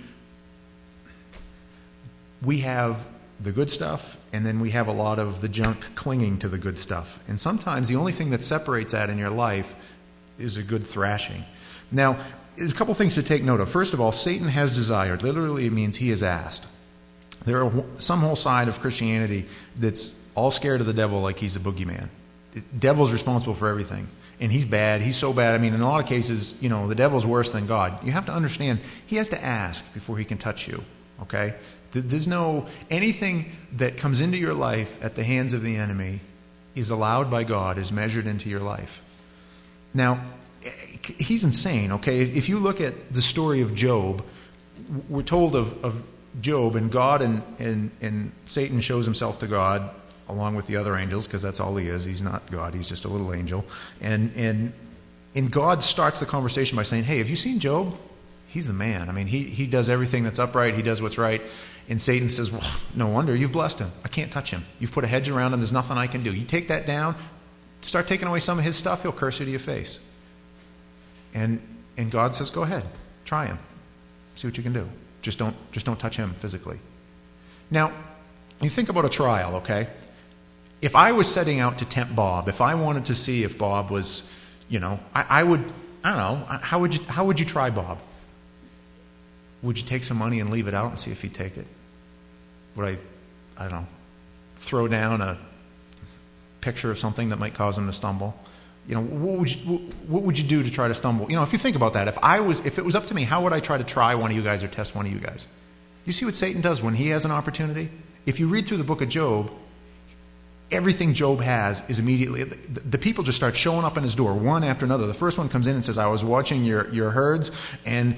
have the good stuff, and then we have a lot of the junk clinging to the good stuff. And sometimes the only thing that separates that in your life is a good thrashing. Now, there's a couple things to take note of. First of all, Satan has desired. Literally, it means he has asked. There are some whole side of Christianity that's all scared of the devil like he's a boogeyman. The devil's responsible for everything. And he's bad. He's so bad. I mean, in a lot of cases, the devil's worse than God. You have to understand, he has to ask before he can touch you. Okay? There's anything that comes into your life at the hands of the enemy is allowed by God, is measured into your life. Now, he's insane, okay? If you look at the story of Job, we're told of Job, and God and Satan shows himself to God along with the other angels, because that's all he is. He's not God. He's just a little angel. And God starts the conversation by saying, hey, have you seen Job? He's the man. I mean, he does everything that's upright. He does what's right. And Satan says, well, no wonder. You've blessed him. I can't touch him. You've put a hedge around him. There's nothing I can do. You take that down, start taking away some of his stuff, he'll curse you to your face. And God says, go ahead. Try him. See what you can do. Just don't touch him physically. Now, you think about a trial, okay? If I was setting out to tempt Bob, if I wanted to see if Bob was, I don't know, how would you try Bob? Would you take some money and leave it out and see if he'd take it? Would I don't know, throw down a picture of something that might cause him to stumble? What would you do to try to stumble? If you think about that, if it was up to me, how would I try to try one of you guys or test one of you guys? You see what Satan does when he has an opportunity? If you read through the book of Job, everything Job has is immediately, the people just start showing up in his door, one after another. The first one comes in and says, I was watching your herds, and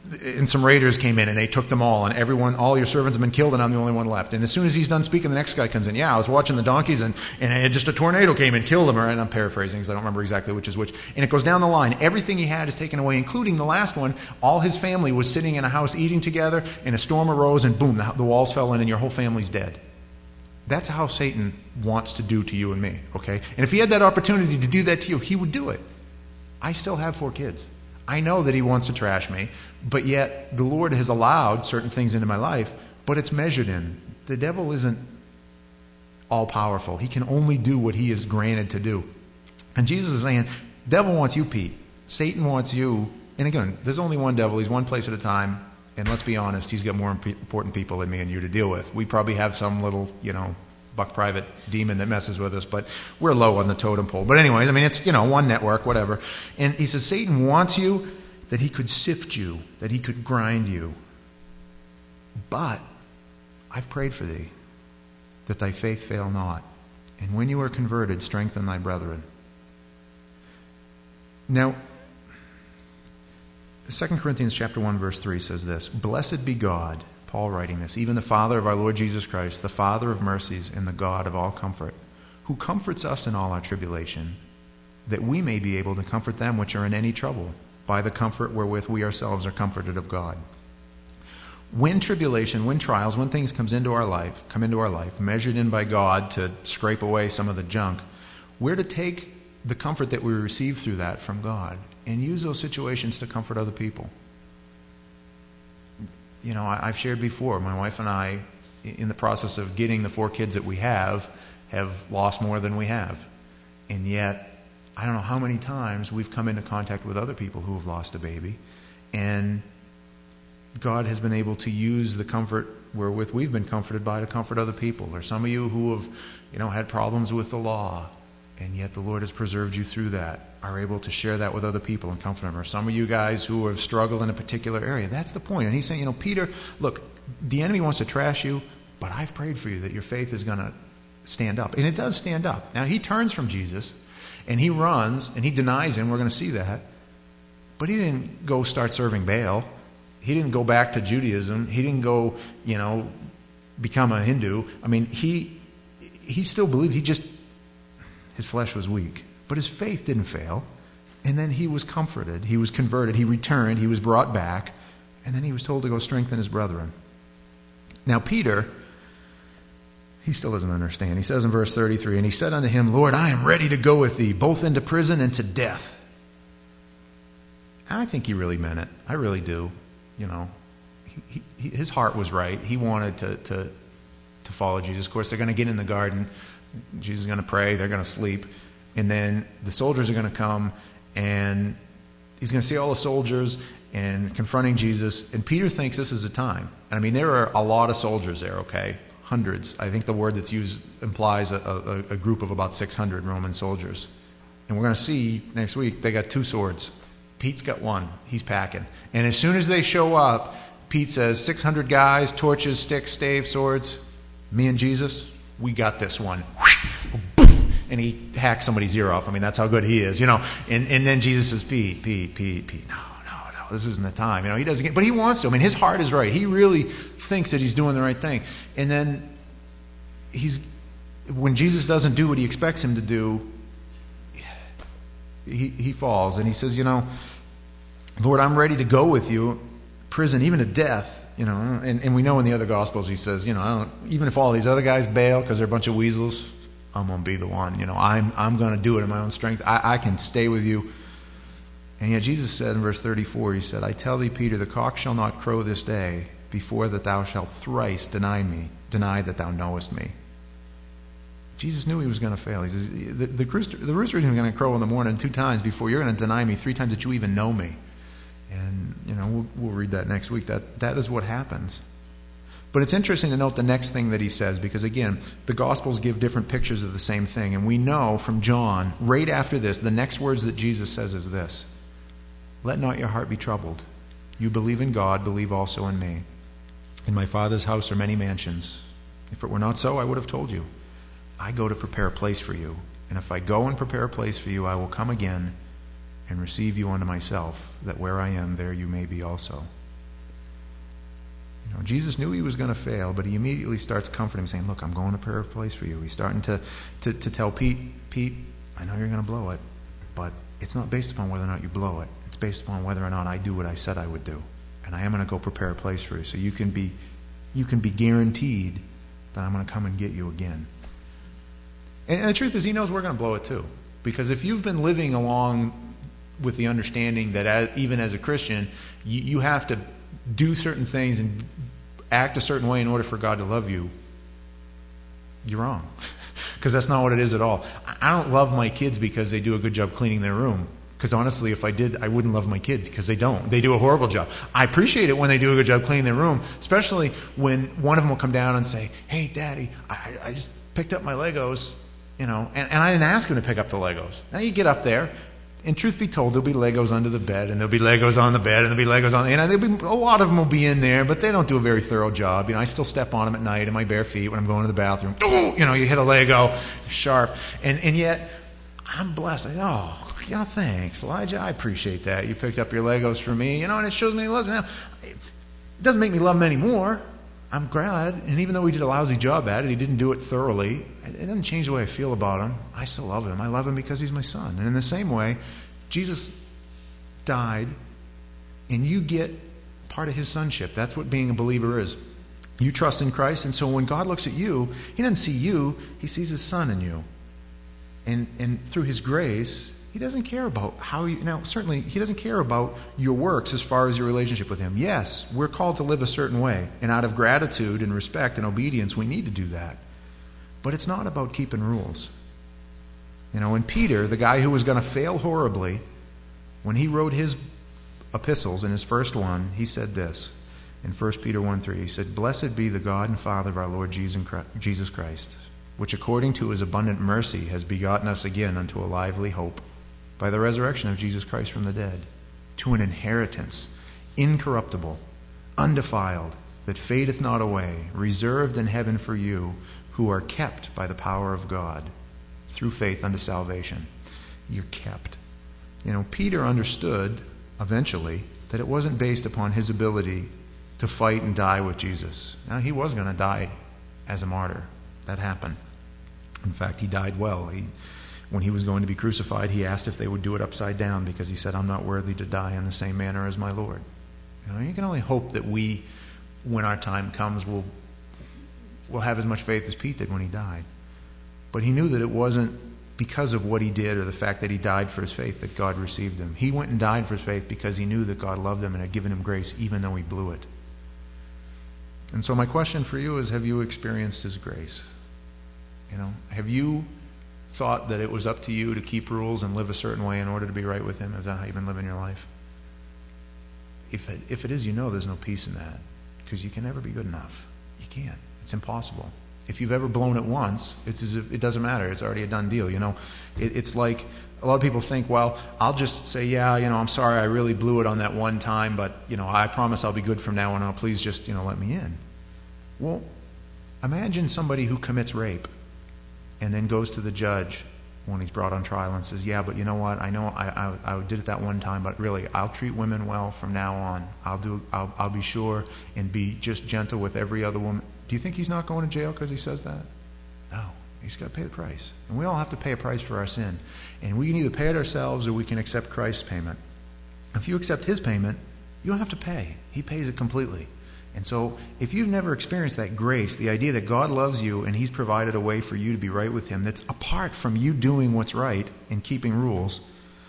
and some raiders came in and they took them all, and all your servants have been killed, and I'm the only one left. And as soon as he's done speaking, the next guy comes in. Yeah, I was watching the donkeys, and just a tornado came and killed them. And I'm paraphrasing because I don't remember exactly which is which. And it goes down the line. Everything he had is taken away, including the last one. All his family was sitting in a house eating together, and a storm arose, and boom, the walls fell in, and your whole family's dead. That's how Satan wants to do to you and me, okay? And if he had that opportunity to do that to you, he would do it. I still have 4 kids. I know that he wants to trash me, but yet the Lord has allowed certain things into my life, but it's measured in. The devil isn't all-powerful. He can only do what he is granted to do. And Jesus is saying, devil wants you, Pete. Satan wants you. And again, there's only one devil. He's one place at a time. And let's be honest, he's got more important people than me and you to deal with. We probably have some little, buck private demon that messes with us, but we're low on the totem pole. But anyways, it's, one network, whatever. And he says, Satan wants you that he could sift you, that he could grind you. But I've prayed for thee, that thy faith fail not. And when you are converted, strengthen thy brethren. Now, 2 Corinthians chapter 1, verse 3 says this, Blessed be God, Paul writing this, even the Father of our Lord Jesus Christ, the Father of mercies and the God of all comfort, who comforts us in all our tribulation, that we may be able to comfort them which are in any trouble, by the comfort wherewith we ourselves are comforted of God. When tribulation, when trials, when things come into our life, measured in by God to scrape away some of the junk, we're to take the comfort that we receive through that from God and use those situations to comfort other people. I've shared before, my wife and I, in the process of getting the 4 kids that we have lost more than we have. And yet, I don't know how many times we've come into contact with other people who have lost a baby, and God has been able to use the comfort wherewith we've been comforted by to comfort other people. Or some of you who have, had problems with the law, and yet the Lord has preserved you through that, are able to share that with other people and comfort them. Or some of you guys who have struggled in a particular area. That's the point. And he's saying, Peter, look, the enemy wants to trash you, but I've prayed for you that your faith is going to stand up. And it does stand up. Now, he turns from Jesus, and he runs, and he denies him. We're going to see that. But he didn't go start serving Baal. He didn't go back to Judaism. He didn't go, become a Hindu. He still believed. His flesh was weak. But his faith didn't fail. And then he was comforted. He was converted. He returned. He was brought back. And then he was told to go strengthen his brethren. Now, Peter, he still doesn't understand. He says in verse 33, And he said unto him, Lord, I am ready to go with thee, both into prison and to death. And I think he really meant it. I really do. His heart was right. He wanted to follow Jesus. Of course, they're going to get in the garden. Jesus is going to pray. They're going to sleep. And then the soldiers are going to come, and he's going to see all the soldiers and confronting Jesus. And Peter thinks this is the time. There are a lot of soldiers there, okay? Hundreds. I think the word that's used implies a group of about 600 Roman soldiers. And we're going to see next week they got 2 swords. Pete's got 1. He's packing. And as soon as they show up, Pete says, 600 guys, torches, sticks, staves, swords. Me and Jesus, we got this one. And he hacks somebody's ear off. That's how good he is, And then Jesus says, Pete, no, this isn't the time. He doesn't get, but he wants to. His heart is right. He really thinks that he's doing the right thing. And then when Jesus doesn't do what he expects him to do, he falls. And he says, Lord, I'm ready to go with you, prison, even to death. And we know in the other Gospels he says, even if all these other guys bail because they're a bunch of weasels, I'm going to be the one. I'm going to do it in my own strength. I can stay with you. And yet Jesus said in verse 34, he said, I tell thee, Peter, the cock shall not crow this day before that thou shalt thrice deny that thou knowest me. Jesus knew he was going to fail. He says, the rooster is going to crow in the morning 2 times before you're going to deny me 3 times that you even know me. And, we'll read that next week. That is what happens. But it's interesting to note the next thing that he says, because again, the Gospels give different pictures of the same thing. And we know from John, right after this, the next words that Jesus says is this: Let not your heart be troubled. You believe in God, believe also in me. In my Father's house are many mansions. If it were not so, I would have told you. I go to prepare a place for you. And if I go and prepare a place for you, I will come again and receive you unto myself, that where I am, there you may be also. Jesus knew he was going to fail, but he immediately starts comforting him, saying, look, I'm going to prepare a place for you. He's starting to tell Pete, I know you're going to blow it, but it's not based upon whether or not you blow it. It's based upon whether or not I do what I said I would do. And I am going to go prepare a place for you, so you can be guaranteed that I'm going to come and get you again. And the truth is, he knows we're going to blow it too. Because if you've been living along with the understanding that even as a Christian, you have to do certain things and act a certain way in order for God to love you, you're wrong. Because that's not what it is at all. I don't love my kids because they do a good job cleaning their room. Because honestly, if I did, I wouldn't love my kids, because they don't. They do a horrible job. I appreciate it when they do a good job cleaning their room, especially when one of them will come down and say, hey, Daddy, I just picked up my Legos, and I didn't ask him to pick up the Legos. Now you get up there, and truth be told, there'll be Legos under the bed, and there'll be Legos on the bed, and there'll be Legos on a lot of them will be in there, but they don't do a very thorough job. I still step on them at night in my bare feet when I'm going to the bathroom. You hit a Lego, sharp, and yet I'm blessed. Thanks, Elijah. I appreciate that. You picked up your Legos for me, and it shows me he loves me. Now, it doesn't make me love him anymore. I'm glad, and even though he did a lousy job at it, he didn't do it thoroughly. It doesn't change the way I feel about him. I still love him. I love him because he's my son. And in the same way, Jesus died, and you get part of his sonship. That's what being a believer is. You trust in Christ, and so when God looks at you, he doesn't see you, he sees his son in you. And through his grace, he doesn't care about how you... Now, certainly, he doesn't care about your works as far as your relationship with him. Yes, we're called to live a certain way. And out of gratitude and respect and obedience, we need to do that. But it's not about keeping rules. And Peter, the guy who was going to fail horribly, when he wrote his epistles, in his first one, he said this. In 1 Peter 1:3, he said, Blessed be the God and Father of our Lord Jesus Christ, which according to his abundant mercy has begotten us again unto a lively hope, by the resurrection of Jesus Christ from the dead, to an inheritance, incorruptible, undefiled, that fadeth not away, reserved in heaven for you, who are kept by the power of God, through faith unto salvation. You're kept. Peter understood, eventually, that it wasn't based upon his ability to fight and die with Jesus. Now, he was going to die as a martyr. That happened. In fact, he died well. When he was going to be crucified, he asked if they would do it upside down, because he said, I'm not worthy to die in the same manner as my Lord. You can only hope that we, when our time comes, will have as much faith as Pete did when he died. But he knew that it wasn't because of what he did or the fact that he died for his faith that God received him. He went and died for his faith because he knew that God loved him and had given him grace even though he blew it. And so my question for you is, have you experienced his grace? Have you thought that it was up to you to keep rules and live a certain way in order to be right with him? Is that how you've been living your life? If it is, there's no peace in that, because you can never be good enough. You can't. It's impossible. If you've ever blown it once, it's as if it doesn't matter. It's already a done deal. It's like a lot of people think, well, I'll just say, I'm sorry, I really blew it on that one time, but I promise I'll be good from now on. Now, please just let me in. Well, imagine somebody who commits rape and then goes to the judge when he's brought on trial and says, yeah, but you know what? I know I did it that one time, but really, I'll treat women well from now on. I'll be sure and be just gentle with every other woman. Do you think he's not going to jail because he says that? No. He's got to pay the price. And we all have to pay a price for our sin. And we can either pay it ourselves or we can accept Christ's payment. If you accept his payment, you don't have to pay. He pays it completely. And so if you've never experienced that grace, the idea that God loves you and he's provided a way for you to be right with him that's apart from you doing what's right and keeping rules,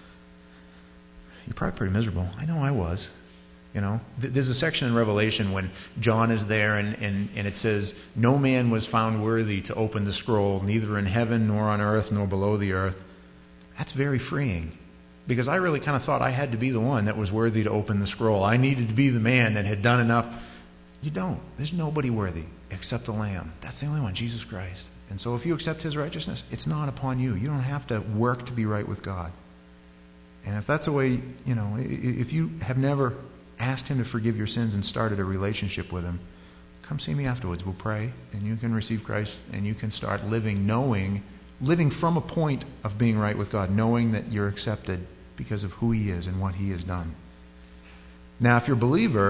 you're probably pretty miserable. I know I was. There's a section in Revelation when John is there and it says, no man was found worthy to open the scroll, neither in heaven nor on earth nor below the earth. That's very freeing, because I really kind of thought I had to be the one that was worthy to open the scroll. I needed to be the man that had done enough. You don't. There's nobody worthy except the Lamb. That's the only one, Jesus Christ. And so if you accept his righteousness, it's not upon you. You don't have to work to be right with God. And if that's a way, if you have never asked him to forgive your sins and started a relationship with him, come see me afterwards. We'll pray, and you can receive Christ, and you can start living from a point of being right with God, knowing that you're accepted because of who he is and what he has done. Now, if you're a believer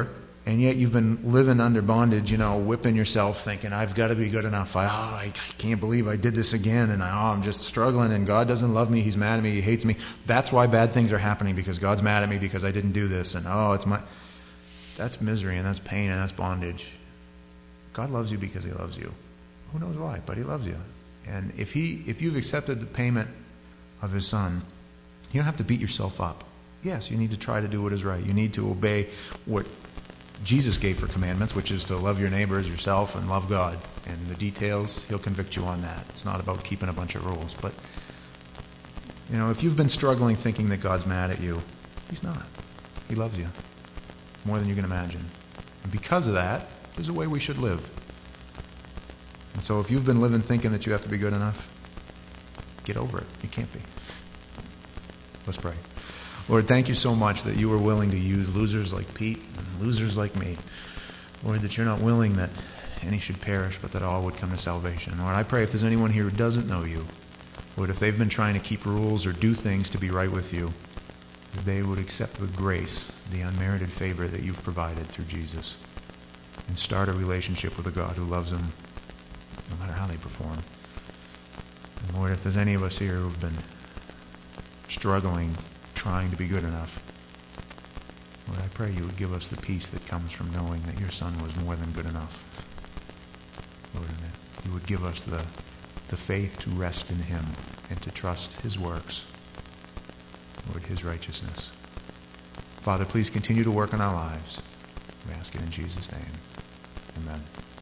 and yet you've been living under bondage, whipping yourself, thinking, I've got to be good enough. I can't believe I did this again, and I'm just struggling, and God doesn't love me, He's mad at me, He hates me. That's why bad things are happening, because God's mad at me because I didn't do this, and that's misery, and that's pain, and that's bondage. God loves you because He loves you. Who knows why, but He loves you. And if you've accepted the payment of His Son, you don't have to beat yourself up. Yes, you need to try to do what is right. You need to obey what Jesus gave for commandments, which is to love your neighbor as yourself and love God. And the details, He'll convict you on that. It's not about keeping a bunch of rules. But, if you've been struggling thinking that God's mad at you, He's not. He loves you more than you can imagine. And because of that, there's a way we should live. And so if you've been living thinking that you have to be good enough, get over it. You can't be. Let's pray. Lord, thank you so much that you were willing to use losers like Pete and losers like me. Lord, that you're not willing that any should perish, but that all would come to salvation. Lord, I pray if there's anyone here who doesn't know you, Lord, if they've been trying to keep rules or do things to be right with you, that they would accept the grace, the unmerited favor that you've provided through Jesus, and start a relationship with a God who loves them no matter how they perform. And Lord, if there's any of us here who've been struggling, trying to be good enough, Lord, I pray you would give us the peace that comes from knowing that your Son was more than good enough. Lord, and that you would give us the faith to rest in Him and to trust His works, Lord, His righteousness. Father, please continue to work in our lives. We ask it in Jesus' name. Amen.